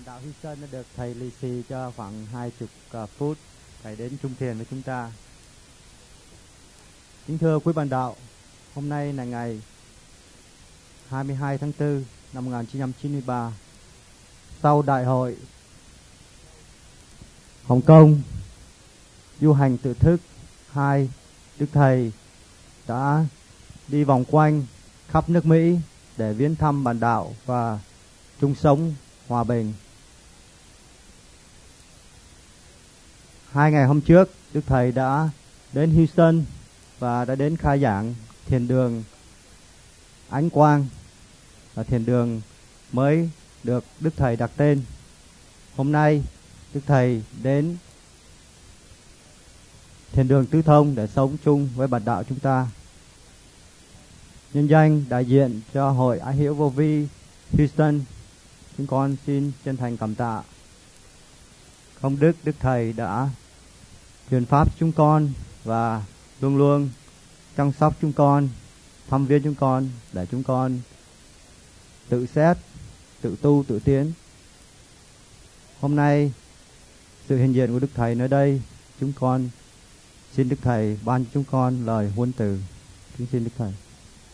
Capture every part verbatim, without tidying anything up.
Bạn đạo Houston đã được thầy lì xì cho khoảng hai chục phút. Thầy đến chung thiền với chúng ta. Kính thưa quý bạn đạo, hôm nay là ngày hai mươi hai tháng tư năm một nghìn chín trăm chín mươi ba. Sau đại hội Hồng Kông du hành tự thức hai, Đức Thầy đã đi vòng quanh khắp nước Mỹ để viếng thăm bạn đạo và chung sống hòa bình. Hai ngày hôm trước, Đức Thầy đã đến Houston và đã đến khai giảng thiền đường Ánh Quang, là thiền đường mới được Đức Thầy đặt tên. Hôm nay, Đức Thầy đến thiền đường Tứ Thông để sống chung với bạn đạo chúng ta. Nhân danh đại diện cho Hội Ái Hiểu Vô Vi Houston, chúng con xin chân thành cảm tạ công đức Đức Thầy đã truyền pháp chúng con và luôn luôn chăm sóc chúng con, thăm viếng chúng con để chúng con tự xét, tự tu, tự tiến. Hôm nay sự hiện diện của Đức Thầy nơi đây, chúng con xin Đức Thầy ban cho chúng con lời huân từ. Kính xin Đức Thầy.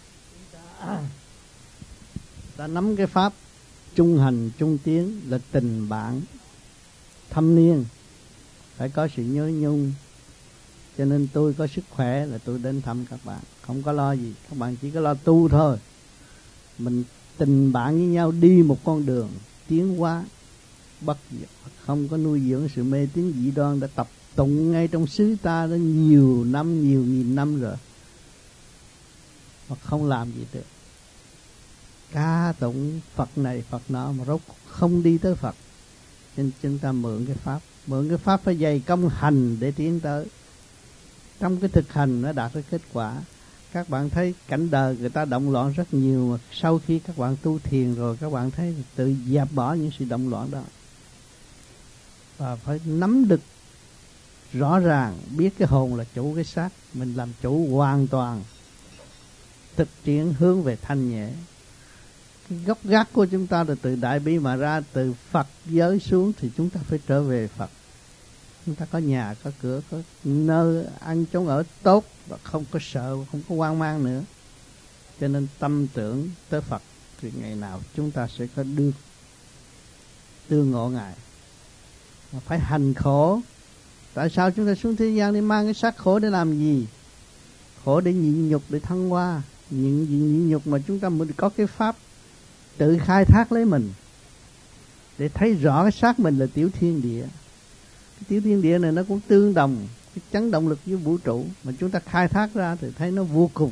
Ta nắm cái pháp trung hành trung tiến là tình bạn thâm niên, phải có sự nhớ nhung. Cho nên tôi có sức khỏe là tôi đến thăm các bạn, không có lo gì, các bạn chỉ có lo tu thôi. Mình tình bạn với nhau đi một con đường tiến hóa bất diệt, không có nuôi dưỡng sự mê tín dị đoan đã tập tụng ngay trong xứ ta đó nhiều năm, nhiều nghìn năm rồi, mà không làm gì được. Ca tụng Phật này Phật nọ mà rốt không đi tới Phật. Nên chúng ta mượn cái pháp, mượn cái pháp phải dày công hành để tiến tới. Trong cái thực hành nó đạt được kết quả. Các bạn thấy cảnh đời người ta động loạn rất nhiều, mà sau khi các bạn tu thiền rồi các bạn thấy tự dẹp bỏ những sự động loạn đó. Và phải nắm được rõ ràng, biết cái hồn là chủ cái xác, mình làm chủ hoàn toàn, thực triển hướng về thanh nhẹ. Cái gốc gác của chúng ta là từ Đại Bi mà ra, từ Phật giới xuống thì chúng ta phải trở về Phật. Chúng ta có nhà, có cửa, có nơi ăn chốn ở tốt và không có sợ, không có hoang mang nữa. Cho nên tâm tưởng tới Phật thì ngày nào chúng ta sẽ có được tương ngộ Ngài. Mà phải hành khổ. Tại sao chúng ta xuống thế gian đi mang cái xác khổ để làm gì? Khổ để nhịn nhục, để thăng hoa. Những gì nhịn nhục mà chúng ta mới có cái pháp tự khai thác lấy mình, để thấy rõ cái xác mình là tiểu thiên địa. Cái tiểu thiên địa này nó cũng tương đồng cái chấn động lực với vũ trụ, mà chúng ta khai thác ra thì thấy nó vô cùng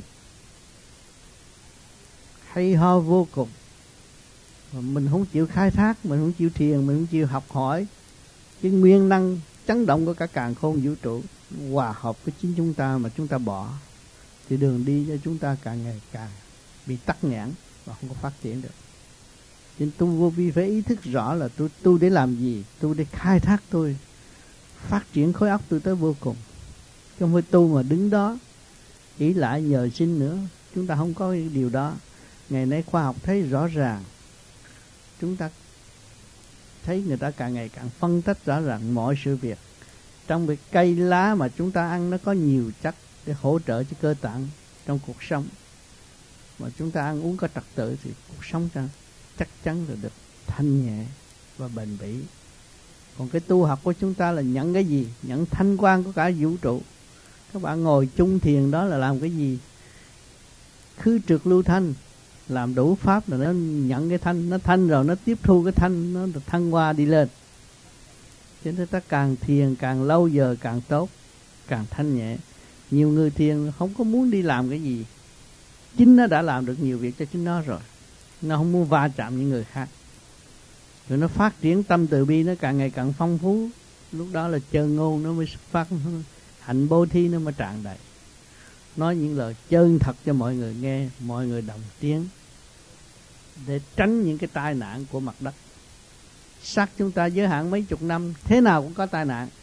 hay ho, vô cùng. Mà mình không chịu khai thác, mình không chịu thiền, mình không chịu học hỏi cái nguyên năng chấn động của cả càn khôn vũ trụ hòa hợp với chính chúng ta mà chúng ta bỏ, thì đường đi cho chúng ta càng ngày càng bị tắc nghẽn và không có phát triển được. Nên tu vô vi phải ý thức rõ là tôi tu để làm gì, tu để khai thác tôi, phát triển khối óc tôi tới vô cùng. Chứ không phải tu mà đứng đó ý lại nhờ xin nữa. Chúng ta không có cái điều đó. Ngày nay khoa học thấy rõ ràng, chúng ta thấy người ta càng ngày càng phân tích rõ ràng mọi sự việc. Trong cái cây lá mà chúng ta ăn nó có nhiều chất để hỗ trợ cho cơ tạng trong cuộc sống. Mà chúng ta ăn uống có trật tự thì cuộc sống ta chắc chắn là được thanh nhẹ và bền bỉ. Còn cái tu học của chúng ta là nhận cái gì? Nhận thanh quan của cả vũ trụ. Các bạn ngồi chung thiền đó là làm cái gì? Khứ trượt lưu thanh, làm đủ pháp là nó nhận cái thanh, nó thanh rồi nó tiếp thu cái thanh, nó được thăng hoa đi lên. Cho nên ta càng thiền càng lâu giờ càng tốt, càng thanh nhẹ. Nhiều người thiền không có muốn đi làm cái gì, chính nó đã làm được nhiều việc cho chính nó rồi. Nó không muốn va chạm những người khác. Rồi nó phát triển tâm từ bi, nó càng ngày càng phong phú. Lúc đó là chân ngôn nó mới phát, hạnh bố thí nó mới tràn đầy. Nói những lời chân thật cho mọi người nghe, mọi người đồng tiếng, để tránh những cái tai nạn của mặt đất. Xác chúng ta giới hạn mấy chục năm, thế nào cũng có tai nạn.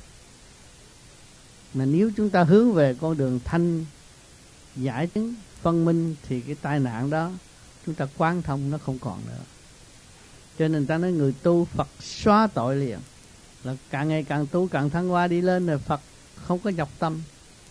Mà nếu chúng ta hướng về con đường thanh, giải chứng, phân minh, thì cái tai nạn đó chúng ta quán thông nó không còn nữa. Cho nên ta nói người tu Phật xóa tội liền. Là càng ngày càng tu càng thăng hoa đi lên, rồi Phật không có nhọc tâm.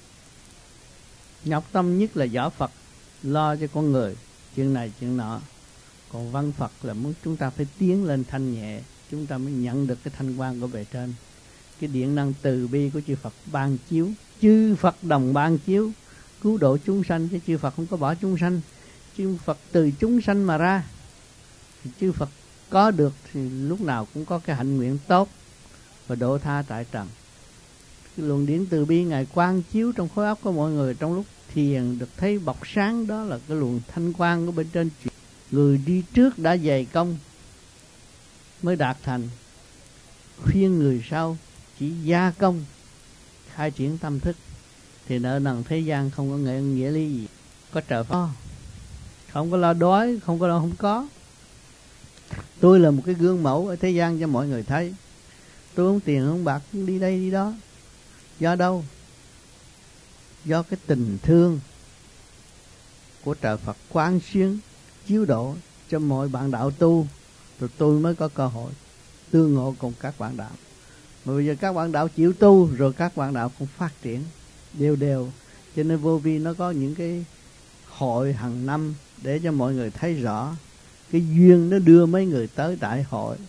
Nhọc tâm nhất là võ Phật lo cho con người chuyện này chuyện nọ. Còn văn Phật là muốn chúng ta phải tiến lên thanh nhẹ, chúng ta mới nhận được cái thanh quan của bề trên. Cái điện năng từ bi của chư Phật ban chiếu, chư Phật đồng ban chiếu cứu độ chúng sanh, chứ chư Phật không có bỏ chúng sanh. Chư Phật từ chúng sanh mà ra, thì chư Phật có được thì lúc nào cũng có cái hạnh nguyện tốt và độ tha tại trần. Cái luồng điển từ bi Ngài quang chiếu trong khối óc của mọi người, trong lúc thiền được thấy bọc sáng, đó là cái luồng thanh quang của bên trên. Người đi trước đã dày công mới đạt thành, khuyên người sau chỉ gia công khai triển tâm thức, thì nợ nần thế gian không có nghĩa, nghĩa lý gì. Có trợ Pháp, không có lo đói, không có lo không có. Tôi là một cái gương mẫu ở thế gian cho mọi người thấy. Tôi không tiền không bạc, đi đây đi đó. Do đâu? Do cái tình thương của trời Phật quán xuyến chiếu độ cho mọi bạn đạo tu, rồi tôi mới có cơ hội tương ngộ cùng các bạn đạo. Mà bây giờ các bạn đạo chịu tu, rồi các bạn đạo cũng phát triển đều đều. Cho nên Vô Vi nó có những cái hội hàng năm để cho mọi người thấy rõ cái duyên nó đưa mấy người tới đại hội,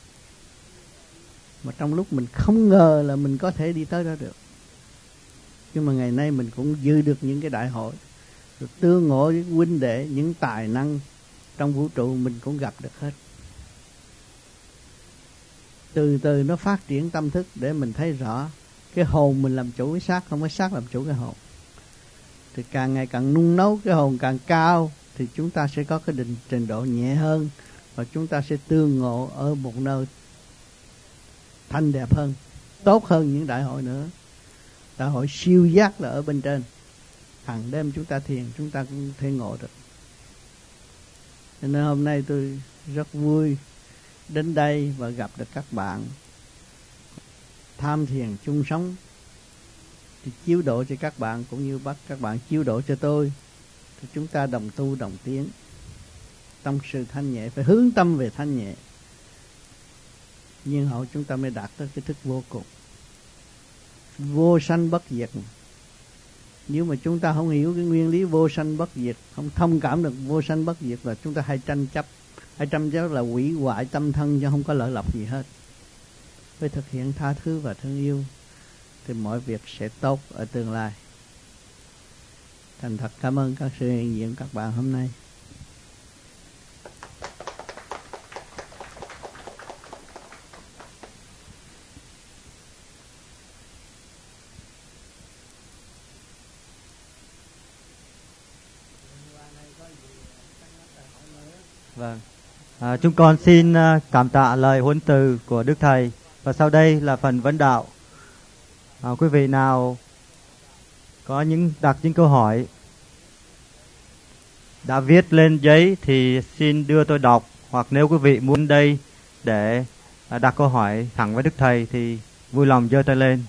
mà trong lúc mình không ngờ là mình có thể đi tới đó được. Nhưng mà ngày nay mình cũng giữ được những cái đại hội, rồi tương ngộ với huynh đệ, những tài năng trong vũ trụ mình cũng gặp được hết. Từ từ nó phát triển tâm thức để mình thấy rõ cái hồn mình làm chủ cái xác, không có xác làm chủ cái hồn. Thì càng ngày càng nung nấu cái hồn càng cao, thì chúng ta sẽ có cái định trình độ nhẹ hơn, và chúng ta sẽ tương ngộ ở một nơi thanh đẹp hơn, tốt hơn những đại hội nữa. Đại hội siêu giác là ở bên trên, hàng đêm chúng ta thiền chúng ta cũng thể ngộ được. Cho nên hôm nay tôi rất vui đến đây và gặp được các bạn. Tham thiền chung sống thì chiếu độ cho các bạn, cũng như bắt các bạn chiếu độ cho tôi, thì chúng ta đồng tu đồng tiến trong sự thanh nhẹ. Phải hướng tâm về thanh nhẹ, nhiên hậu chúng ta mới đạt tới cái thức vô cùng, vô sanh bất diệt. Nếu mà chúng ta không hiểu cái nguyên lý vô sanh bất diệt, không thông cảm được vô sanh bất diệt, là chúng ta hay tranh chấp. Hay tranh chấp là hủy hoại tâm thân chứ không có lợi lộc gì hết. Phải thực hiện tha thứ và thương yêu thì mọi việc sẽ tốt ở tương lai. Thành thật cảm ơn các sự hiện diện các bạn hôm nay. Vâng, à, chúng con xin uh, cảm tạ lời huấn từ của Đức Thầy. Và sau đây là phần vấn đạo. à, Quý vị nào có những đặt những câu hỏi đã viết lên giấy thì xin đưa tôi đọc. Hoặc nếu quý vị muốn đây để uh, đặt câu hỏi thẳng với Đức Thầy thì vui lòng giơ tay lên.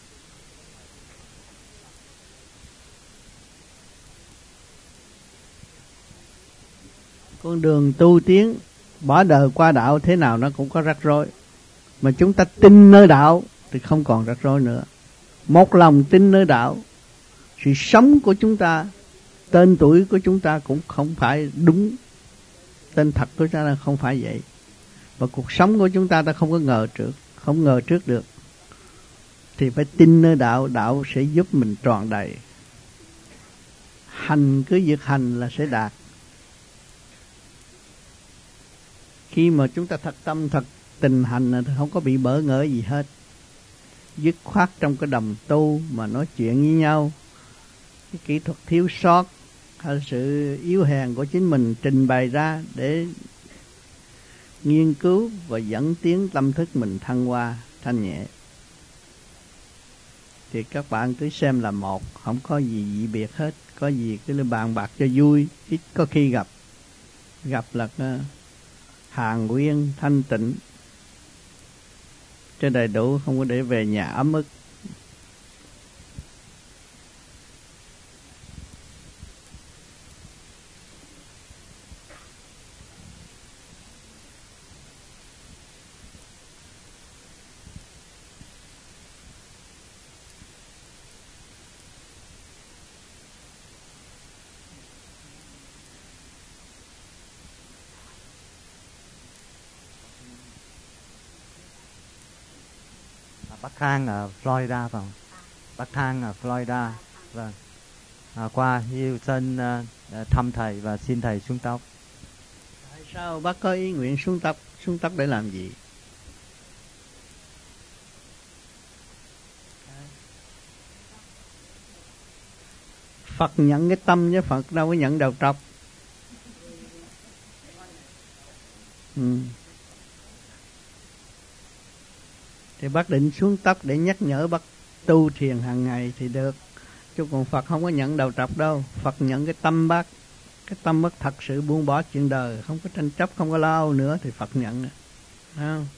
Con đường tu tiến bỏ đời qua đạo thế nào nó cũng có rắc rối, mà chúng ta tin nơi đạo thì không còn rắc rối nữa. Một lòng tin nơi đạo, sự sống của chúng ta, tên tuổi của chúng ta cũng không phải đúng, tên thật của chúng ta không phải vậy. Và cuộc sống của chúng ta ta không có ngờ trước, không ngờ trước được. Thì phải tin nơi đạo, đạo sẽ giúp mình tròn đầy. Hành cứ việc hành là sẽ đạt. Khi mà chúng ta thật tâm thật tình hành thì không có bị bỡ ngỡ gì hết. Dứt khoát trong cái đầm tu mà nói chuyện với nhau, cái kỹ thuật thiếu sót hay sự yếu hèn của chính mình trình bày ra để nghiên cứu và dẫn tiến tâm thức mình thăng hoa thanh nhẹ, thì các bạn cứ xem là một, không có gì dị biệt hết. Có gì cứ bàn bạc cho vui, ít có khi gặp gặp là hàng nguyên thanh tịnh cho đầy đủ, không có để về nhà ấm ức. Bắc Khang ở Florida phải không? Bắc Khang ở Florida. Vâng. À, qua Houston à, thăm thầy và xin thầy xuống tóc. Tại sao bác có ý nguyện xuống tóc? Xuống tóc để làm gì? Phật nhận cái tâm chứ Phật đâu có nhận đầu trọc. Ừ. Thì bác định xuống tóc để nhắc nhở bác tu thiền hàng ngày thì được. Chứ còn Phật không có nhận đầu trọc đâu. Phật nhận cái tâm bác. Cái tâm bác thật sự buông bỏ chuyện đời, không có tranh chấp, không có lo nữa thì Phật nhận. Thấy không?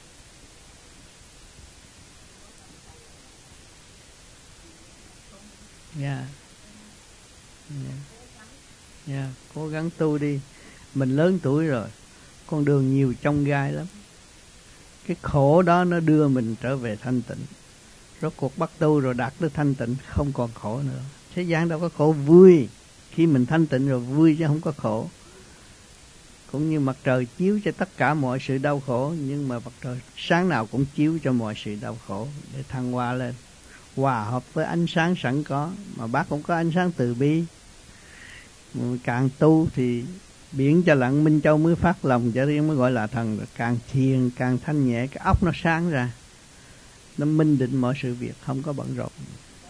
Dạ. Yeah. Yeah. Yeah. Cố gắng tu đi. Mình lớn tuổi rồi, con đường nhiều chông gai lắm. Cái khổ đó nó đưa mình trở về thanh tịnh. Rốt cuộc bắt tu rồi đạt được thanh tịnh, không còn khổ nữa. Thế gian đâu có khổ, vui. Khi mình thanh tịnh rồi vui chứ không có khổ. Cũng như mặt trời chiếu cho tất cả mọi sự đau khổ, nhưng mà mặt trời sáng nào cũng chiếu cho mọi sự đau khổ để thăng hoa lên, hòa hợp với ánh sáng sẵn có. Mà bác cũng có ánh sáng từ bi. Càng tu thì biển cho lặng, Minh Châu mới phát lòng cho riêng mới gọi là thần. Càng thiền càng thanh nhẹ, cái óc nó sáng ra, nó minh định mọi sự việc, không có bận rộn.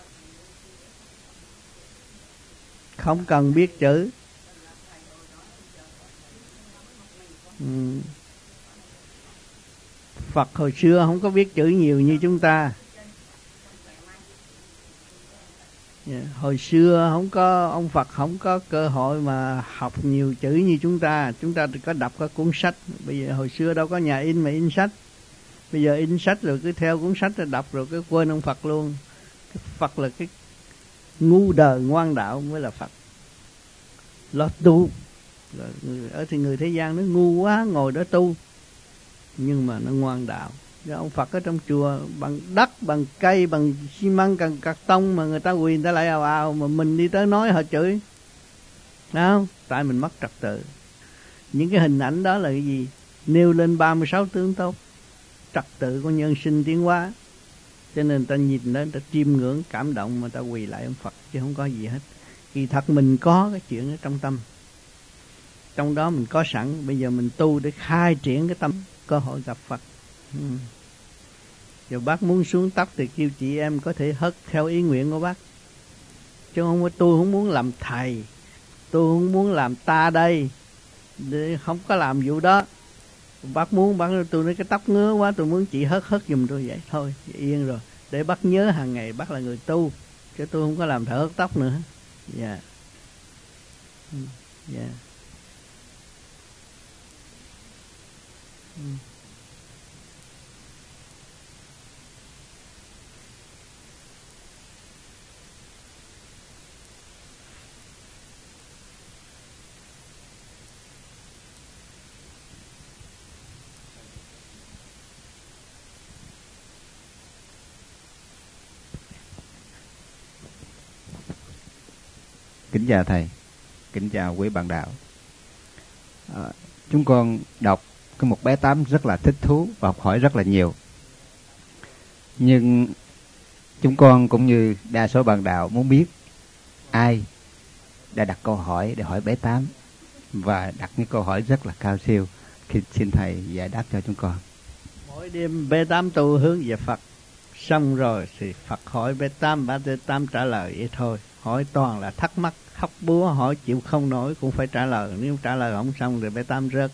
Không cần biết chữ. Ừ. Phật hồi xưa không có biết chữ nhiều như chúng ta. Yeah. Hồi xưa không có, ông Phật không có cơ hội mà học nhiều chữ như chúng ta. Chúng ta có đọc các cuốn sách. Bây giờ hồi xưa đâu có nhà in mà in sách. Bây giờ in sách rồi cứ theo cuốn sách rồi đọc rồi cứ quên ông Phật luôn. Cái Phật là cái ngu đời ngoan đạo mới là Phật. Lo tu. Ở thì người thế gian nó ngu quá, ngồi đó tu, nhưng mà nó ngoan đạo. Rồi ông Phật ở trong chùa bằng đất, bằng cây, bằng xi măng, bằng cạc tông mà người ta quỳ người ta lại ào ào, mà mình đi tới nói họ chửi. Đúng không? Tại mình mất trật tự. Những cái hình ảnh đó là cái gì? Nêu lên ba mươi sáu tướng tốt, trật tự của nhân sinh tiến hóa. Cho nên người ta nhìn lên, người ta chiêm ngưỡng, cảm động mà người ta quỳ lại ông Phật, chứ không có gì hết. Kỳ thật mình có cái chuyện ở trong tâm. Trong đó mình có sẵn, bây giờ mình tu để khai triển cái tâm, cơ hội gặp Phật. Ừ. Giờ bác muốn xuống tóc thì kêu chị em có thể hất theo ý nguyện của bác. Chứ không có, tôi không muốn làm thầy, tôi không muốn làm ta đây, để không có làm vụ đó. Bác muốn, bác tôi nói cái tóc ngứa quá, tôi muốn chị hất hất giùm tôi vậy thôi, yên rồi. Để bác nhớ hàng ngày bác là người tu, chứ tôi không có làm thợ hớt tóc nữa. Dạ. Yeah. Dạ. Yeah. Ừ. Kính chào thầy, kính chào quý bạn đạo. À, chúng con đọc cái một bé tám rất là thích thú và học hỏi rất là nhiều. Nhưng chúng con cũng như đa số bạn đạo muốn biết ai đã đặt câu hỏi để hỏi bé tám và đặt những câu hỏi rất là cao siêu. Khi xin thầy giải đáp cho chúng con. Mỗi đêm bé tám tu hướng về Phật, xong rồi thì Phật hỏi bé tám, bé tám trả lời vậy thôi. Hỏi toàn là thắc mắc, khóc búa, hỏi chịu không nổi cũng phải trả lời. Nếu trả lời không xong rồi bé tám rớt.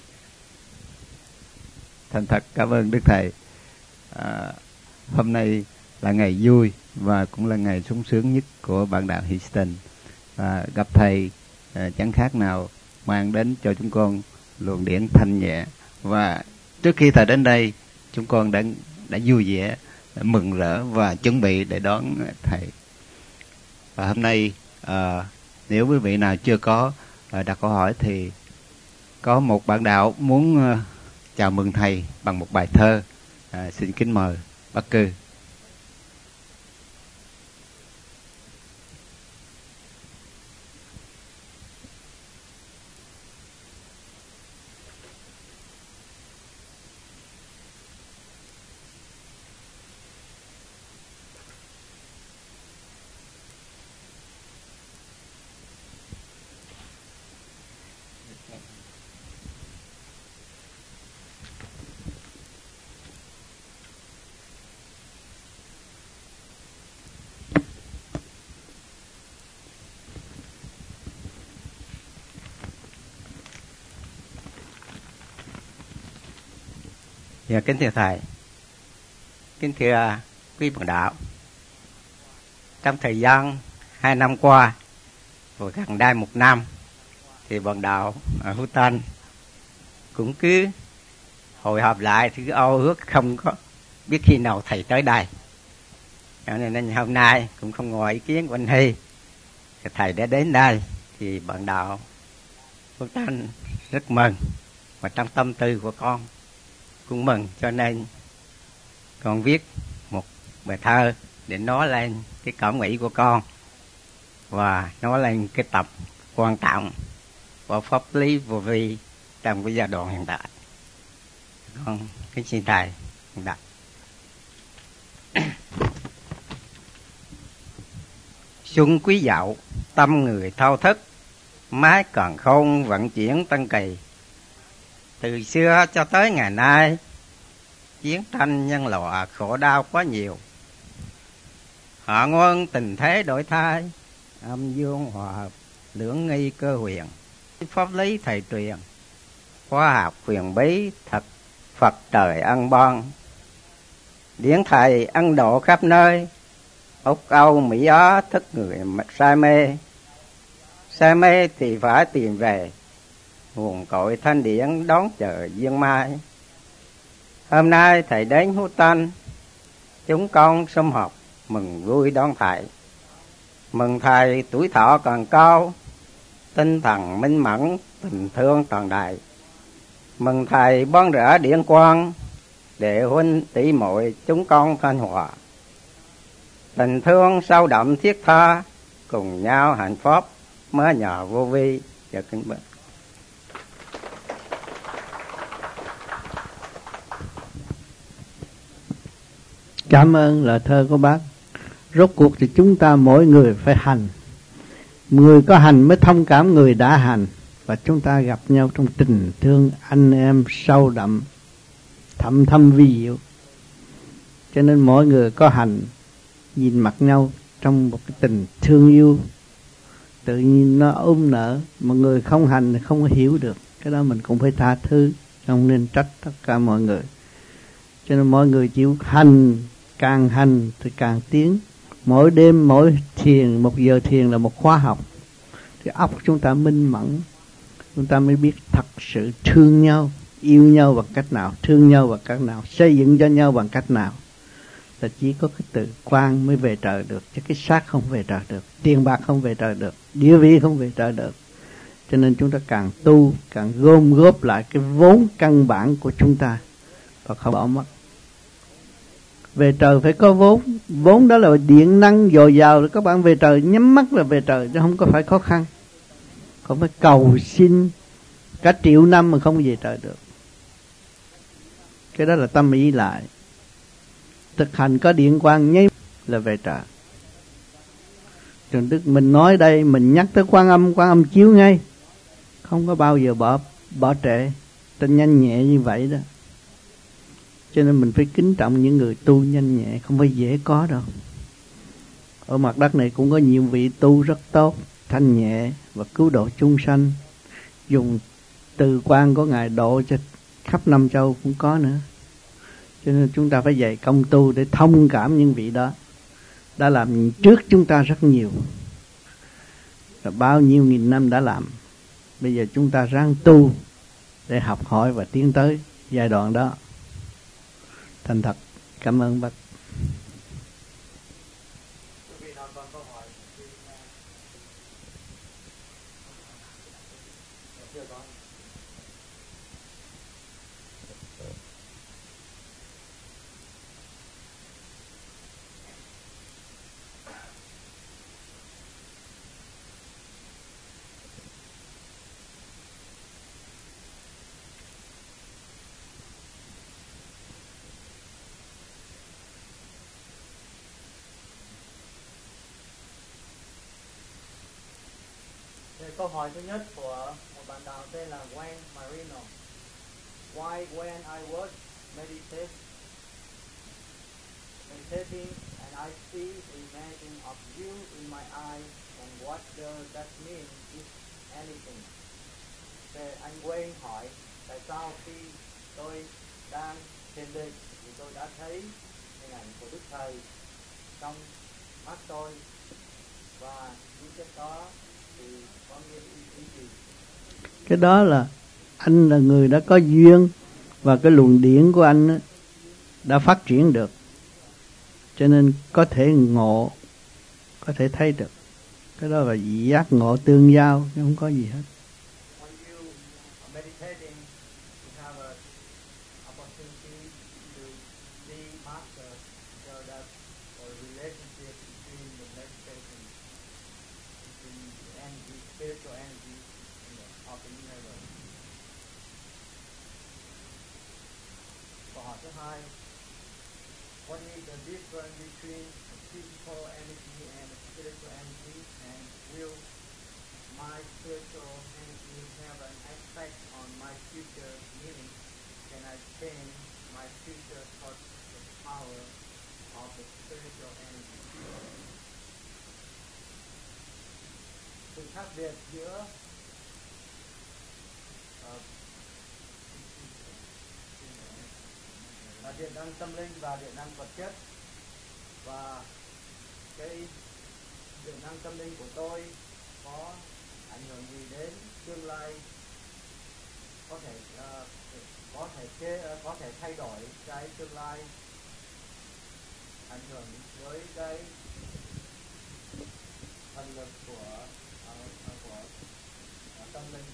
Thành thật cảm ơn Đức Thầy. À, hôm nay là ngày vui và cũng là ngày sung sướng nhất của bạn đạo Houston. À, gặp thầy à, chẳng khác nào mang đến cho chúng con luồng điển thanh nhẹ. Và trước khi thầy đến đây, chúng con đã đã vui vẻ, đã mừng rỡ và chuẩn bị để đón thầy. Và hôm nay à, nếu quý vị nào chưa có à, đặt câu hỏi thì có một bạn đạo muốn à, chào mừng thầy bằng một bài thơ. À, xin kính mời bác Cư. Dạ, kính thưa thầy, kính thưa quý bạn đạo, trong thời gian hai năm qua và gần đây một năm thì bạn đạo ở Houston cũng cứ hội họp lại thì cứ ao ước không có biết khi nào thầy tới đây. Cho nên, nên hôm nay cũng không ngồi ý kiến của anh Hy, thì thầy đã đến đây thì bạn đạo Houston rất mừng, và trong tâm tư của con cũng mừng, cho nên con viết một bài thơ để nói lên cái cảm nghĩ của con và nói lên cái tập quan trọng của pháp lý vô vi trong cái giai đoạn hiện tại. Con kính xin thầy đọc. Xuân quý dậu, tâm người thao thức, mái còn không vận chuyển tân kỳ. Từ xưa cho tới ngày nay, chiến tranh nhân loại khổ đau quá nhiều. Họ ngoan tình thế đổi thay, âm dương hòa hợp, lưỡng nghi cơ huyền. Pháp lý thầy truyền, khoa học huyền bí, thật Phật trời ân ban. Điển thầy ân độ khắp nơi, Úc Âu Mỹ Á thức người say mê. Say mê thì phải tìm về nguồn cội thanh điển đón chờ duyên mai. Hôm nay thầy đến Houston, chúng con sum họp mừng vui đón thầy. Mừng thầy tuổi thọ còn cao, tinh thần minh mẫn, tình thương tràn đầy. Mừng thầy ban rã điển quang, để huynh tỷ muội chúng con thanh hòa. Tình thương sâu đậm thiết tha, cùng nhau hạnh phúc mới nhờ vô vi. Và kính bạch. Cảm ơn lời thơ của bác. Rốt cuộc thì chúng ta mỗi người phải hành. Người có hành mới thông cảm người đã hành. Và chúng ta gặp nhau trong tình thương anh em sâu đậm, thâm thâm vi diệu. Cho nên mỗi người có hành, nhìn mặt nhau trong một cái tình thương yêu, tự nhiên nó ôm nở. Mà người không hành thì không có hiểu được. Cái đó mình cũng phải tha thứ, không nên trách tất cả mọi người. Cho nên mọi người chịu hành, càng hành thì càng tiến. Mỗi đêm, mỗi thiền, một giờ thiền là một khóa học. Thì óc chúng ta minh mẫn, chúng ta mới biết thật sự thương nhau, yêu nhau bằng cách nào, thương nhau bằng cách nào, xây dựng cho nhau bằng cách nào. Là chỉ có cái tự quan mới về trời được, chứ cái xác không về trời được, tiền bạc không về trời được, địa vị không về trời được. Cho nên chúng ta càng tu, càng gom góp lại cái vốn căn bản của chúng ta và không bỏ mất. Về trời phải có vốn, vốn đó là điện năng dồi dào. Các bạn về trời nhắm mắt là về trời, chứ không có phải khó khăn. Không phải cầu xin cả triệu năm mà không về trời được. Cái đó là tâm ý lại. Thực hành có điện quang nháy là về trời. Trường Đức mình nói đây, mình nhắc tới Quan Âm, Quan Âm chiếu ngay, không có bao giờ bỏ bỏ trễ. Ta nhanh nhẹ như vậy đó. Cho nên mình phải kính trọng những người tu nhanh nhẹ, không phải dễ có đâu. Ở mặt đất này cũng có nhiều vị tu rất tốt, thanh nhẹ và cứu độ chúng sanh. Dùng từ quan của Ngài độ cho khắp năm châu cũng có nữa. Cho nên chúng ta phải dạy công tu để thông cảm những vị đó. Đã làm trước chúng ta rất nhiều. Và bao nhiêu nghìn năm đã làm. Bây giờ chúng ta ráng tu để học hỏi và tiến tới giai đoạn đó. Thành thật, cảm ơn bác. Câu hỏi thứ nhất của một bạn đạo tên là Wayne Marino. Why when I was meditate, meditating and I see the image of you in my eyes, and what does that mean, if anything? Về anh Wayne hỏi tại sao khi tôi đang thiền định thì tôi đã thấy hình ảnh của Đức Thầy trong mắt tôi, và những cái đó thì có nghĩa ý gì? Cái đó là anh là người đã có duyên, và cái luồng điển của anh á, đã phát triển được, cho nên có thể ngộ, có thể thấy được. Cái đó là giác ngộ tương giao, chứ không có gì hết. What is the difference between physical energy and spiritual energy, and will my spiritual energy have an effect on my future? Meaning, can I change my future towards the power of the spiritual energy? Sự khác biệt giữa uh, là điện năng tâm linh và điện năng vật chất, và cái điện năng tâm linh của tôi có ảnh hưởng gì đến tương lai, có thể uh, có thể chế, uh, có thể thay đổi cái tương lai, ảnh hưởng với cái thần lực của uh, của uh, tâm linh.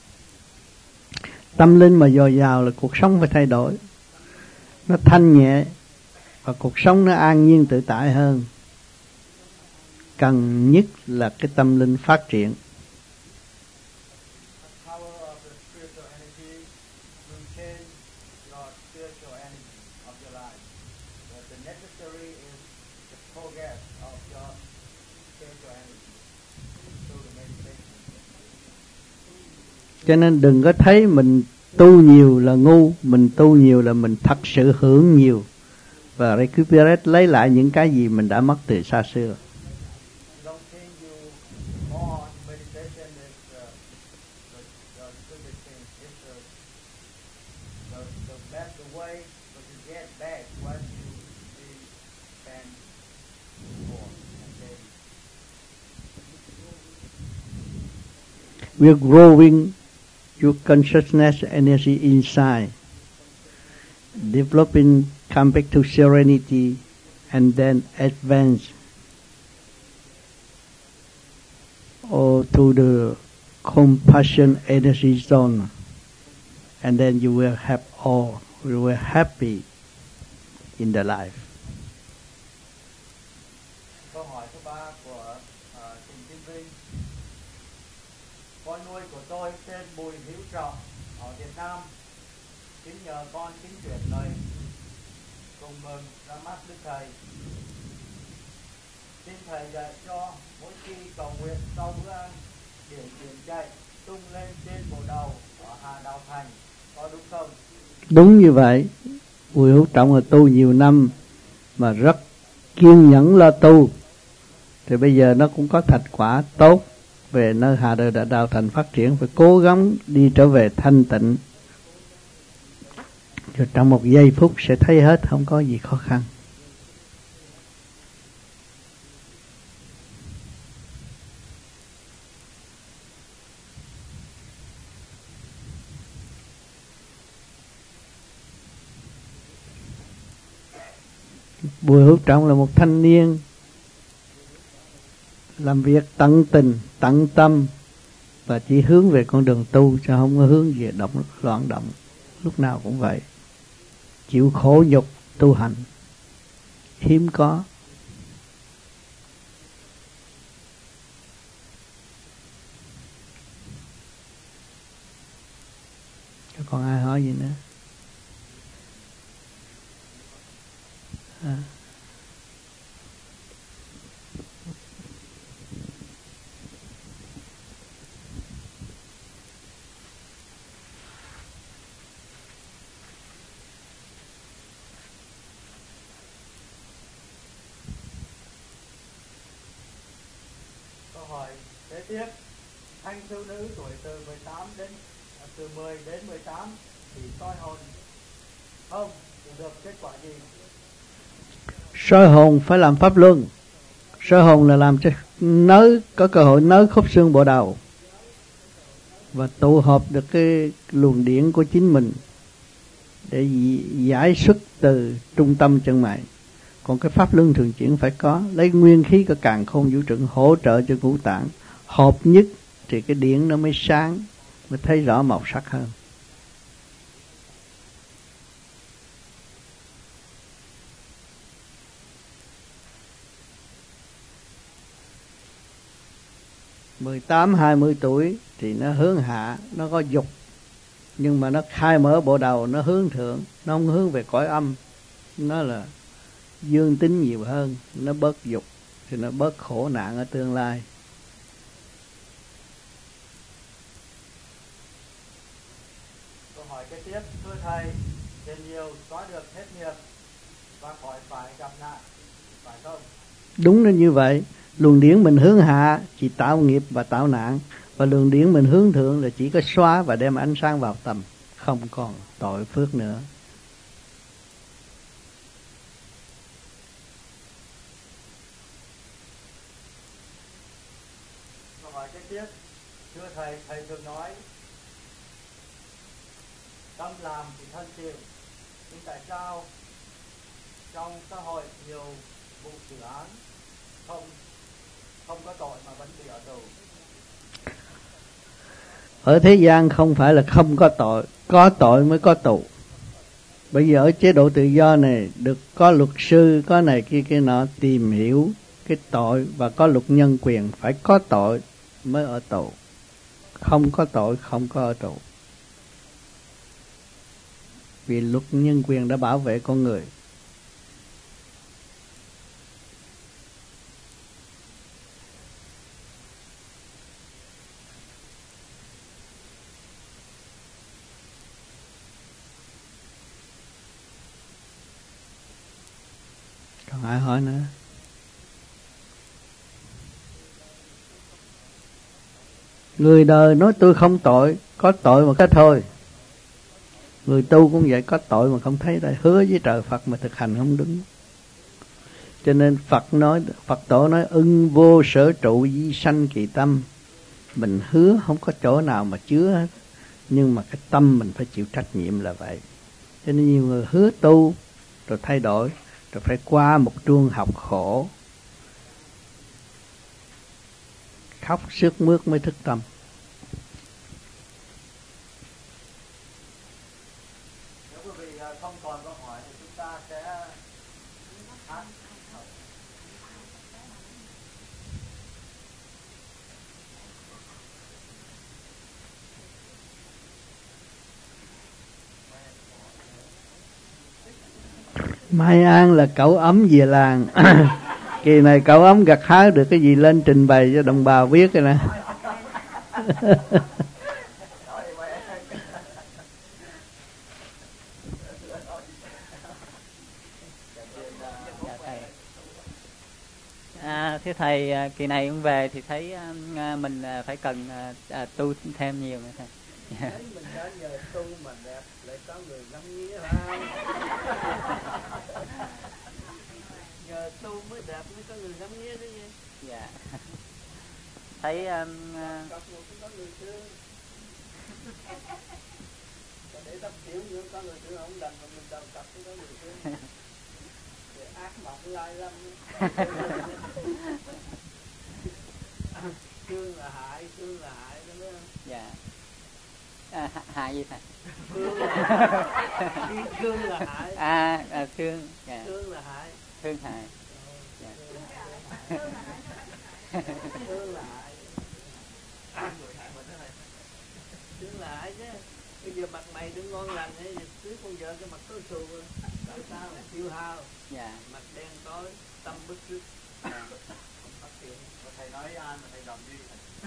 Tâm linh mà dồi dào là cuộc sống phải thay đổi, nó thanh nhẹ và cuộc sống nó an nhiên tự tại hơn. Cần nhất là cái tâm linh phát triển. Cho nên đừng có thấy mình tu nhiều là ngu, mình tu nhiều là mình thật sự hưởng nhiều và recuperate, lấy lại những cái gì mình đã mất từ xa xưa. We're growing your consciousness energy inside, developing, come back to serenity, and then advance or to the compassion energy zone, and then you will have all, you will happy in the life. Câu hỏi thứ ba của uh, Trịnh Kim Vinh: con nuôi của tôi tên Bùi Hữu Trọng ở Việt Nam, kính nhờ con kính chuyển lời cùng mừng ra mắt Đức Thầy. Xin Thầy dạy cho mỗi khi cầu nguyện sau bữa ăn, điển chuyển chạy tung lên trên bộ đầu ở Hà Đạo Thành, có đúng không? Đúng như vậy. Bùi Hữu Trọng là tu nhiều năm mà rất kiên nhẫn lo tu, thì bây giờ nó cũng có thành quả tốt về nơi Hà Đời Đại Đạo Thành phát triển. Phải cố gắng đi trở về thanh tịnh, rồi trong một giây phút sẽ thấy hết, không có gì khó khăn. Bùi Hữu Trọng là một thanh niên làm việc tận tình, tận tâm và chỉ hướng về con đường tu, chứ không có hướng về động loạn động. Lúc nào cũng vậy, chịu khổ nhục tu hành hiếm có. Còn ai hỏi gì nữa? À. Câu hỏi kế tiếp: thanh thiếu nữ tuổi từ mười tám đến từ mười đến mười tám thì soi hồn không, được kết quả gì? Soi hồn phải làm pháp luân. Soi hồn là làm cho nới, có cơ hội nới khớp xương bộ đầu và tụ hợp được cái luồng điển của chính mình để giải xuất từ trung tâm chân mày. Còn cái pháp luân thường chuyển phải có, lấy nguyên khí của càn khôn vũ trụ hỗ trợ cho ngũ tạng hợp nhất thì cái điển nó mới sáng, mới thấy rõ màu sắc hơn. mười tám hai mươi tuổi thì nó hướng hạ, nó có dục, nhưng mà nó khai mở bộ đầu, nó hướng thượng, nó không hướng về cõi âm, nó là dương tính nhiều hơn, nó bớt dục thì nó bớt khổ nạn ở tương lai. Câu hỏi kế tiếp, thưa thầy, tiền nhiều xóa được hết nghiệp và khỏi phải gặp nạn, phải không? Đúng là như vậy. Luồng điển mình hướng hạ chỉ tạo nghiệp và tạo nạn, và luồng điển mình hướng thượng là chỉ có xóa và đem ánh sáng vào tâm, không còn tội phước nữa. Câu hỏi kế tiếp, thưa thầy, thầy thường nói tâm làm thì thân chịu, nhưng tại sao trong xã hội nhiều vụ xử án không không có tội mà vẫn bị ở tù? Ở thế gian không phải là không có tội, có tội mới có tù. Bây giờ ở chế độ tự do này được có luật sư, có này kia kia nọ tìm hiểu cái tội, và có luật nhân quyền, phải có tội mới ở tù. Không có tội không có ở tù. Vì luật nhân quyền đã bảo vệ con người. Còn ai hỏi nữa? Người đời nói tôi không tội, có tội mà cái thôi. Người tu cũng vậy, có tội mà không thấy đây, hứa với trời Phật mà thực hành không đúng. Cho nên Phật nói, Phật tổ nói ưng vô sở trụ di sanh kỳ tâm. Mình hứa không có chỗ nào mà chứa hết, nhưng mà cái tâm mình phải chịu trách nhiệm là vậy. Cho nên nhiều người hứa tu rồi thay đổi, rồi phải qua một chuông học khổ, khóc sướt mướt mới thức tâm. Nếu quý vị không còn câu hỏi thì chúng ta sẽ hát. Mai An là cậu ấm về làng. Kỳ này cậu ấm gặt hái được cái gì lên trình bày cho đồng bào biết rồi nè. À, thưa thầy, kỳ này cũng về thì thấy à, mình phải cần à, tu thêm nhiều nữa thầy. Thấy mình đã nhờ tu mà đẹp, lại có người ngắm nghía không? Nhờ tu mới đẹp, mới có người ngắm nghía đấy nha. Dạ. Thấy um, cặp một cũng có người thương. Còn để tập tiểu nữa có người thương không đành, mà mình đầu cặp cũng có người thương. Để ác mộng lai lắm. Thương là hại, thương là hại đó biết không? Dạ. À, hại gì thầy? Thương là, thương là hại. À, à thương. Dạ. Thương là hại. Thương hại. Dạ. Thương là hại. Thương là hại chứ. Bây giờ mặt mày đừng ngon lành ấy, cưới con vợ cái mặt tối xù rồi. Tại sao là tiêu hao? Dạ. Mặt đen tối, tâm bức rứt. Dạ. Không phát triển. Thầy nói an là thầy đồng đi.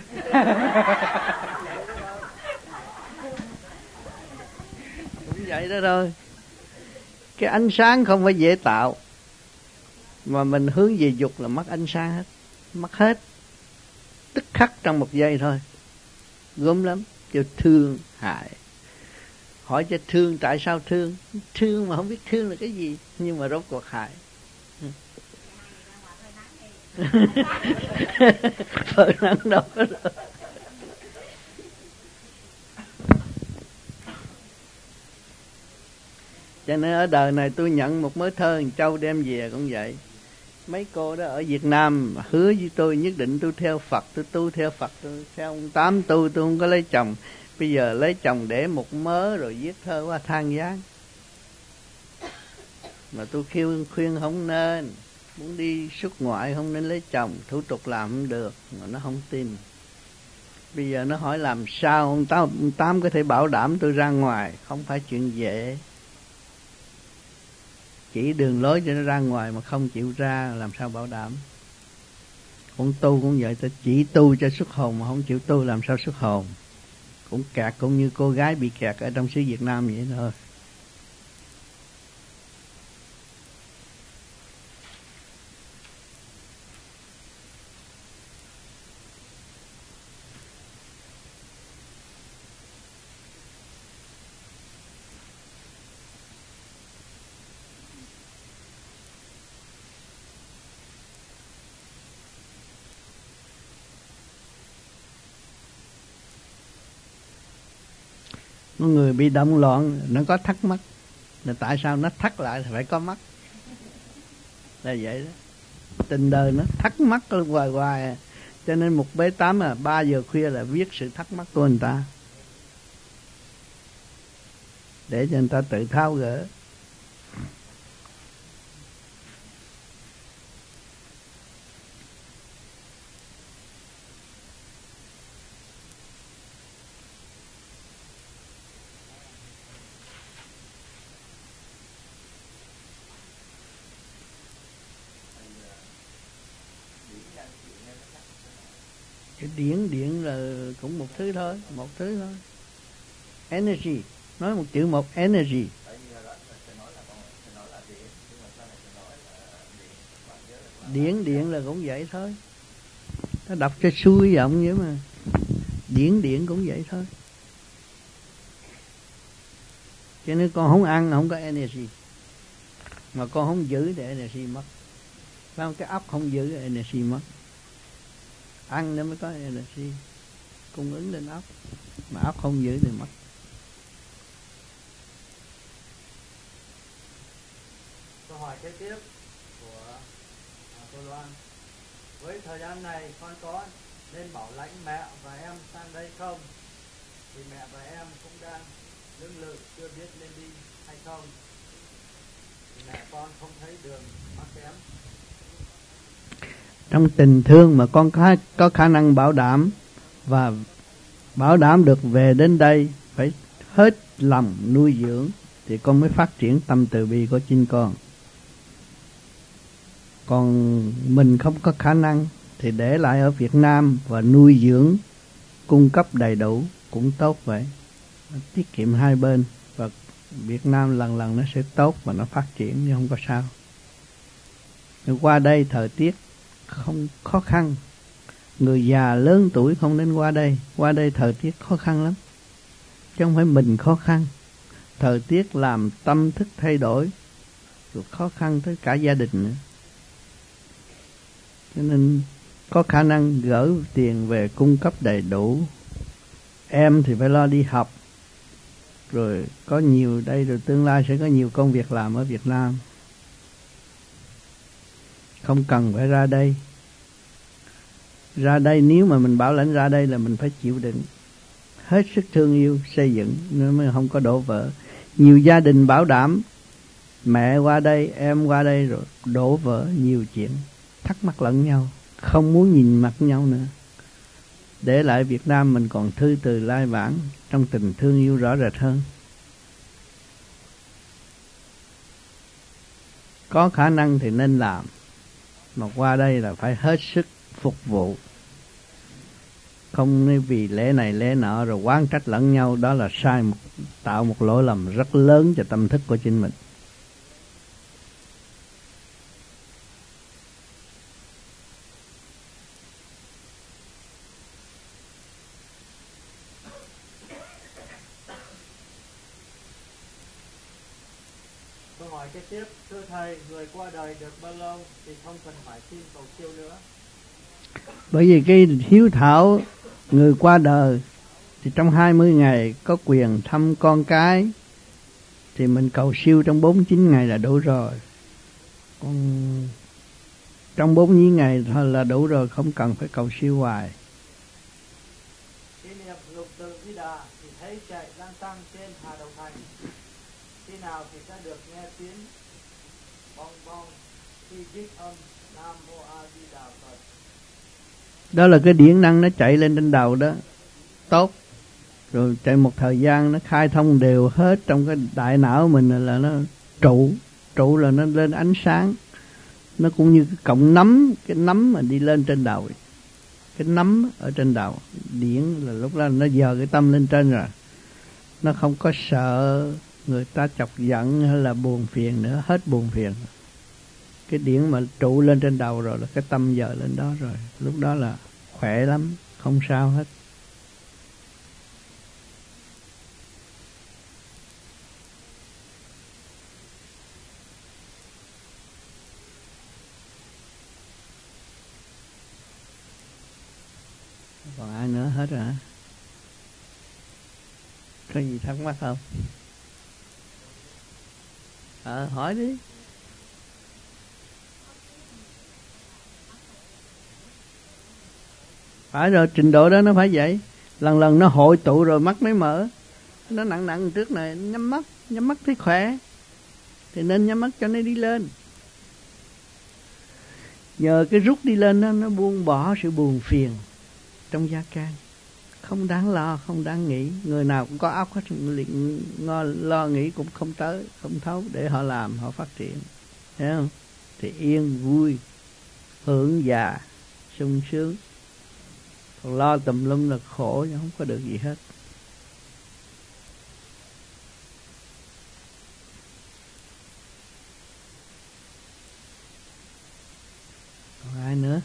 Cũng vậy đó thôi. Cái ánh sáng không phải dễ tạo, mà mình hướng về dục là mất ánh sáng hết, mất hết, tức khắc trong một giây thôi, gớm lắm, kêu thương hại. Hỏi cho thương, tại sao thương? Thương mà không biết thương là cái gì, nhưng mà rốt cuộc hại. Phơi nắng đâu có được. Cho nên ở đời này tôi nhận một mớ thơ Châu đem về cũng vậy. Mấy cô đó ở Việt Nam hứa với tôi nhất định tôi theo Phật, tôi tu theo Phật, tôi theo ông Tám tu, tôi không có lấy chồng. Bây giờ lấy chồng để một mớ rồi viết thơ qua than vãn. Mà tôi khuyên khuyên không nên, muốn đi xuất ngoại không nên lấy chồng, thủ tục làm không được, mà nó không tin. Bây giờ nó hỏi làm sao ông Tám, ông Tám có thể bảo đảm tôi ra ngoài, không phải chuyện dễ. Chỉ đường lối cho nó ra ngoài mà không chịu ra, làm sao bảo đảm. Cũng tu cũng vậy, ta chỉ tu cho xuất hồn mà không chịu tu làm sao xuất hồn. Cũng kẹt cũng như cô gái bị kẹt ở trong xứ Việt Nam vậy thôi. Có người bị động loạn nó có thắc mắc là tại sao nó thắc lại thì phải có mắt, là vậy đó. Tình đời nó thắc mắc hoài hoài. Cho nên một bế tám à ba giờ khuya là viết sự thắc mắc của người ta để cho người ta tự tháo gỡ. Cái điển điển là cũng một thứ thôi, một thứ thôi. Energy, nói một chữ một, energy. Điển điển là cũng vậy thôi. Nó đọc cho xuôi giọng vậy mà. Điển điển cũng vậy thôi. Cho nên con không ăn không có energy, mà con không giữ thì energy mất. Phải không? Cái óc không giữ thì energy mất. Ăn nó mới có energy cung ứng lên óc, mà óc không giữ thì mất. Câu hỏi kế tiếp của cô Loan: với thời gian này con có nên bảo lãnh mẹ và em sang đây không? Vì mẹ và em cũng đang lưỡng lự chưa biết nên đi hay không. Vì mẹ con không thấy đường mắc kém. Trong tình thương mà con có, có khả năng bảo đảm và bảo đảm được về đến đây, phải hết lòng nuôi dưỡng thì con mới phát triển tâm từ bi của chính con. Còn mình không có khả năng thì để lại ở Việt Nam và nuôi dưỡng cung cấp đầy đủ cũng tốt vậy. Nó tiết kiệm hai bên, và Việt Nam lần lần nó sẽ tốt và nó phát triển nhưng không có sao. Nhưng qua đây thời tiết không khó khăn, người già lớn tuổi không nên qua đây. Qua đây thời tiết khó khăn lắm, chứ không phải mình khó khăn. Thời tiết làm tâm thức thay đổi, rồi khó khăn tới cả gia đình nữa. Cho nên có khả năng gửi tiền về cung cấp đầy đủ. Em thì phải lo đi học, rồi có nhiều đây, rồi tương lai sẽ có nhiều công việc làm ở Việt Nam, không cần phải ra đây. Ra đây nếu mà mình bảo lãnh ra đây là mình phải chịu đựng, hết sức thương yêu xây dựng, nó mới không có đổ vỡ. Nhiều gia đình bảo đảm mẹ qua đây, em qua đây rồi đổ vỡ nhiều chuyện, thắc mắc lẫn nhau, không muốn nhìn mặt nhau nữa. Để lại Việt Nam mình còn thư từ lai vãng, trong tình thương yêu rõ rệt hơn. Có khả năng thì nên làm, mà qua đây là phải hết sức phục vụ. Không nên vì lẽ này lẽ nọ rồi oán trách lẫn nhau, đó là sai, một, tạo một lỗi lầm rất lớn cho tâm thức của chính mình. hỏi kế tiếp, thưa thầy, người qua đời được bao lâu thì không cần phải xin cầu siêu nữa? Bởi vì cái hiếu thảo người qua đời thì trong hai mươi ngày có quyền thăm con cái, thì mình cầu siêu trong bốn mươi chín ngày là đủ rồi. Còn trong bốn mươi chín ngày thôi là đủ rồi, không cần phải cầu siêu hoài. Khi niệm lục tự Di Đà thì thấy chạy lang tăng trên Hà Đầu Thành. Khi nào thì sẽ được nghe tiếng bong bong khi dích âm Nam Mô A Di Đà Phật? Đó là cái điển năng nó chạy lên trên đầu đó, tốt. Rồi chạy một thời gian nó khai thông đều hết trong cái đại não mình là nó trụ. Trụ là nó lên ánh sáng. Nó cũng như cái cọng nấm, cái nấm mà đi lên trên đầu. Cái nấm ở trên đầu, điển là lúc đó nó dời cái tâm lên trên rồi. Nó không có sợ người ta chọc giận hay là buồn phiền nữa, hết buồn phiền. Cái điển mà trụ lên trên đầu rồi là cái tâm dời lên đó rồi. Lúc đó là khỏe lắm, không sao hết. Còn ai nữa hết rồi hả? Có gì thắc mắc không? Ờ, à, hỏi đi. Phải rồi, trình độ đó nó phải vậy. Lần lần nó hội tụ rồi mắt mới mở. Nó nặng nặng trước này, nhắm mắt, nhắm mắt thấy khỏe thì nên nhắm mắt cho nó đi lên. Nhờ cái rút đi lên đó, nó buông bỏ sự buồn phiền trong gia can. Không đáng lo, không đáng nghĩ. Người nào cũng có óc hết, lo nghĩ cũng không tới, không thấu để họ làm, họ phát triển. Thấy không? Thì yên, vui, hưởng già, sung sướng. Còn lo tùm lum là khổ, nhưng không có được gì hết. Còn ai nữa?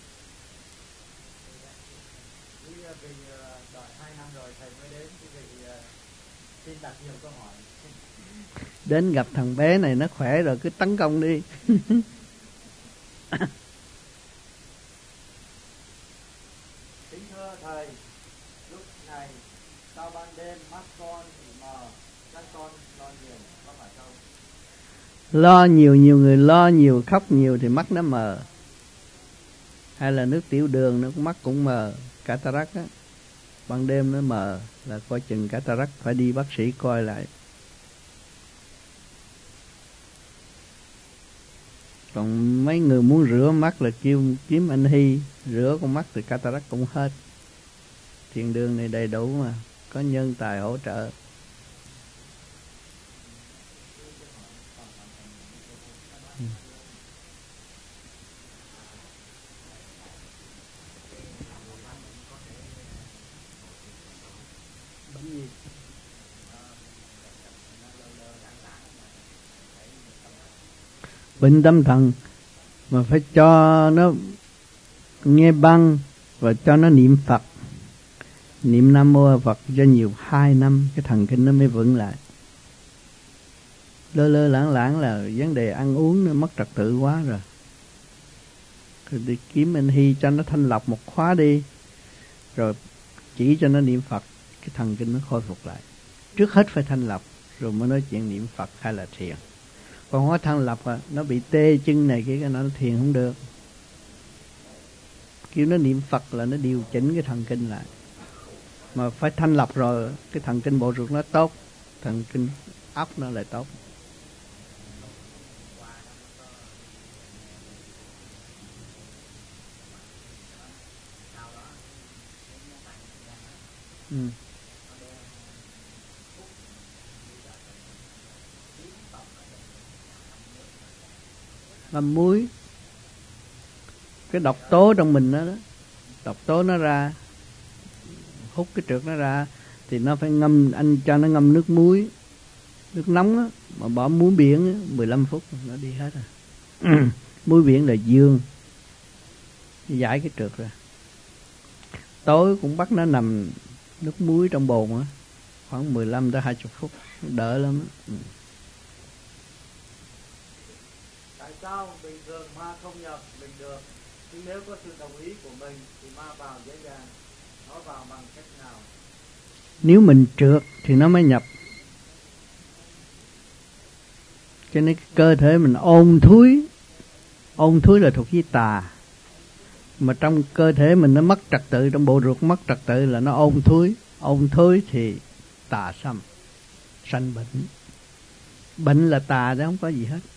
Đến gặp thằng bé này nó khỏe rồi cứ tấn công đi. Kính thưa thầy, lúc này sau ban đêm mắt con thì mờ, các con lo nhiều, có phải không? Lo nhiều, nhiều người lo nhiều, khóc nhiều thì mắt nó mờ. Hay là nước tiểu đường nó mắt cũng mờ, cataract á. Ban đêm nó mờ là coi chừng cataract, phải đi bác sĩ coi lại. Còn mấy người muốn rửa mắt là kêu kiếm anh Hy rửa con mắt thì cataract cũng hết. Thiền đường này đầy đủ mà, có nhân tài hỗ trợ. Bệnh tâm thần mà phải cho nó nghe băng và cho nó niệm Phật, niệm Nam Mô Phật cho nhiều, hai năm cái thần kinh nó mới vững lại. Lơ lơ lãng lãng là vấn đề ăn uống nó mất trật tự quá rồi. Rồi đi kiếm anh Hy cho nó thanh lọc một khóa đi, rồi chỉ cho nó niệm Phật, cái thần kinh nó khôi phục lại. Trước hết phải thanh lọc rồi mới nói chuyện niệm Phật hay là thiền. Còn hóa thanh lập à, nó bị tê chân này kia, nó thiền không được. Kêu nó niệm Phật là nó điều chỉnh cái thần kinh lại. Mà phải thanh lập rồi, cái thần kinh bộ ruột nó tốt, thần kinh óc nó lại tốt. Ừ. Ngâm muối, cái độc tố trong mình đó, đó, độc tố nó ra, hút cái trượt nó ra, thì nó phải ngâm, anh cho nó ngâm nước muối, nước nóng á, mà bỏ muối biển á, mười lăm phút nó đi hết rồi. Muối biển là dương, giải cái trượt ra. Tối cũng bắt nó nằm nước muối trong bồn á, khoảng mười lăm tới hai mươi phút, đỡ lắm á. Ừ. Tại sao bình thường ma không nhập mình được, nhưng nếu có sự đồng ý của mình thì ma vào dễ dàng? Nó vào bằng cách nào? Nếu mình trượt thì nó mới nhập. Cho nên cái cơ thể mình ôm thúi, ôm thúi là thuộc với tà. Mà trong cơ thể mình nó mất trật tự, trong bộ ruột mất trật tự là nó ôm thúi. Ôm thúi thì tà xâm, sanh bệnh. Bệnh là tà đó, không có gì hết.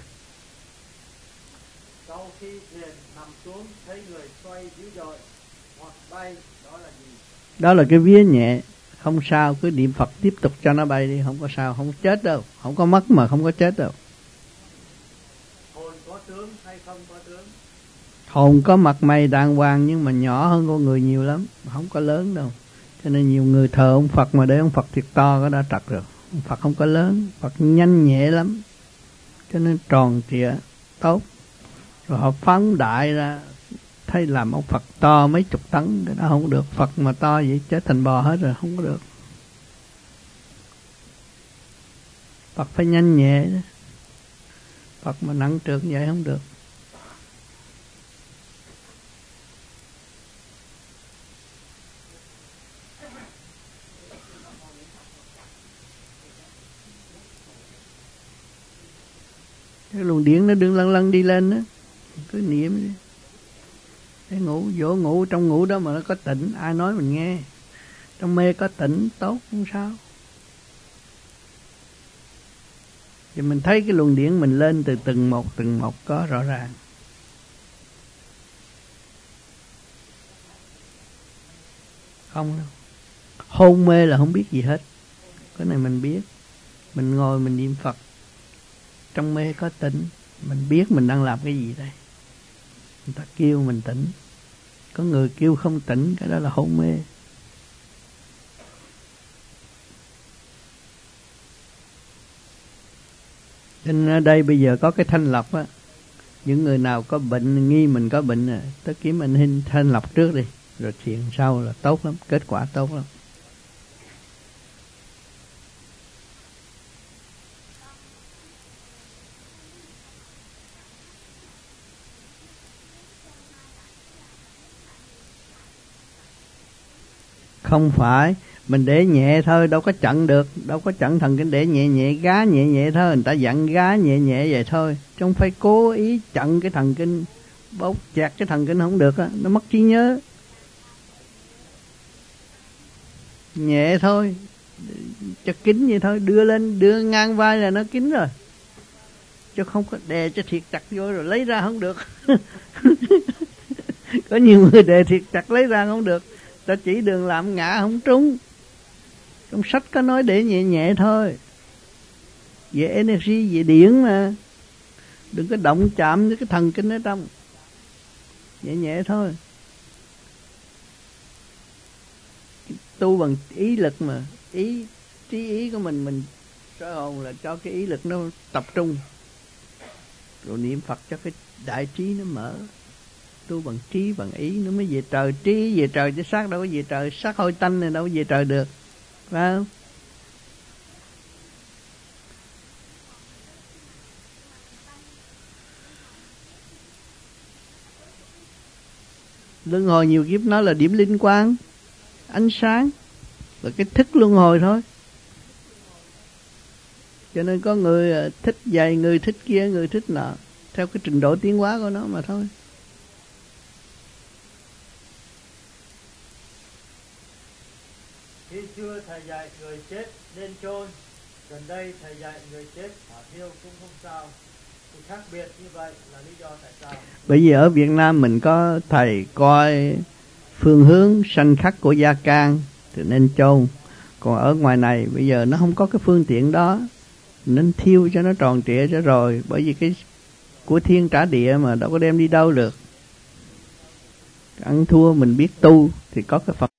Sau khi thiền nằm xuống thấy người xoay dữ dội hoặc bay, đó là gì? Đó là cái vía nhẹ. Không sao, cứ niệm Phật tiếp tục cho nó bay đi. Không có sao, không chết đâu. Không có mất mà không có chết đâu. Hồn có tướng hay không có tướng? Hồn có mặt mày đàng hoàng, nhưng mà nhỏ hơn con người nhiều lắm, không có lớn đâu. Cho nên nhiều người thờ ông Phật mà để ông Phật thiệt to có đã trật rồi. Ông Phật không có lớn, Phật nhanh nhẹ lắm, cho nên tròn trịa tốt. Rồi họ phóng đại ra, thấy làm ông Phật to mấy chục tấn, cái đó không được. Phật mà to vậy chết thành bò hết rồi, không có được. Phật phải nhanh nhẹ đó. Phật mà nặng trược vậy không được. Cái luồng điển nó đứng lăn lăn đi lên đó, cứ niệm đi. Để ngủ, dỗ ngủ trong ngủ đó mà nó có tỉnh, ai nói mình nghe. Trong mê có tỉnh, tốt, không sao. Thì mình thấy cái luồng điển mình lên từ từng một, từng một có rõ ràng. Không đâu. Hôn mê là không biết gì hết. Cái này mình biết. Mình ngồi mình niệm Phật. Trong mê có tỉnh, mình biết mình đang làm cái gì đây. Người ta kêu mình tỉnh. Có người kêu không tỉnh, cái đó là hôn mê. Cho nên ở đây bây giờ có cái thanh lọc á. Những người nào có bệnh, nghi mình có bệnh à, tới kiếm anh Hinh thanh lọc trước đi. Rồi thiền sau là tốt lắm, kết quả tốt lắm. Không phải, mình để nhẹ thôi, đâu có chặn được, đâu có chặn thần kinh, để nhẹ nhẹ, gá nhẹ nhẹ thôi, người ta dặn gá nhẹ nhẹ vậy thôi, chứ không phải cố ý chặn cái thần kinh, bóp chặt cái thần kinh không được á, nó mất trí nhớ. Nhẹ thôi, cho kín vậy thôi, đưa lên, đưa ngang vai là nó kín rồi, chứ không có đè cho thiệt chặt vô rồi lấy ra không được. Có nhiều người đè thiệt chặt lấy ra không được. Ta chỉ đường làm ngã không trúng. Trong sách có nói để nhẹ nhẹ thôi. Về energy, về điển mà. Đừng có động chạm với cái thần kinh ở trong. Nhẹ nhẹ thôi. Tu bằng ý lực mà. Ý, trí ý của mình, mình soi hồn là cho cái ý lực nó tập trung. Rồi niệm Phật cho cái đại trí nó mở. Tu bằng trí, bằng ý nó mới về trời. Trí về trời chứ xác đâu có về trời. Xác hôi tanh này đâu có về trời được. Phải không? Luân hồi nhiều kiếp nói là điểm linh quang, ánh sáng, là cái thức luân hồi thôi. Cho nên có người thích vậy, người thích kia, người thích nọ, theo cái trình độ tiến hóa của nó mà thôi. Khi xưa thầy dạy người chết nên chôn, gần đây thầy dạy người chết hỏa thiêu cũng không sao. Thì khác biệt như vậy là lý do tại sao? Bởi vì ở Việt Nam mình có thầy coi phương hướng sanh khắc của Gia Can thì nên chôn. Còn ở ngoài này bây giờ nó không có cái phương tiện đó, nên thiêu cho nó tròn trịa cho rồi. Bởi vì cái của thiên trả địa mà đâu có đem đi đâu được. Ăn thua mình biết tu thì có cái Phật